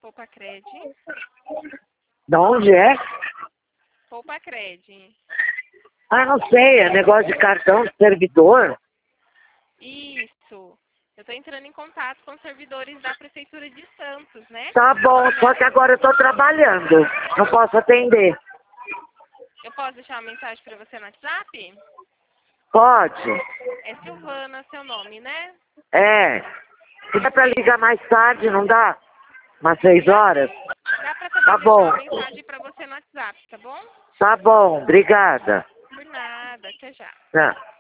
Poupacred. De onde é? Poupacred. Ah, não sei, é negócio de cartão de servidor? Isso. Eu tô entrando em contato com os servidores da Prefeitura de Santos, né? Tá bom, só que agora eu tô trabalhando, não posso atender. Eu posso deixar uma mensagem para você no WhatsApp? Pode? É Silvana, seu nome, né? É. Se dá pra ligar mais tarde, não dá? Umas 6 horas? Dá para também Tá deixar bom. uma mensagem para você no WhatsApp, tá bom? Tá bom, obrigada. Por nada. Até já. Tá.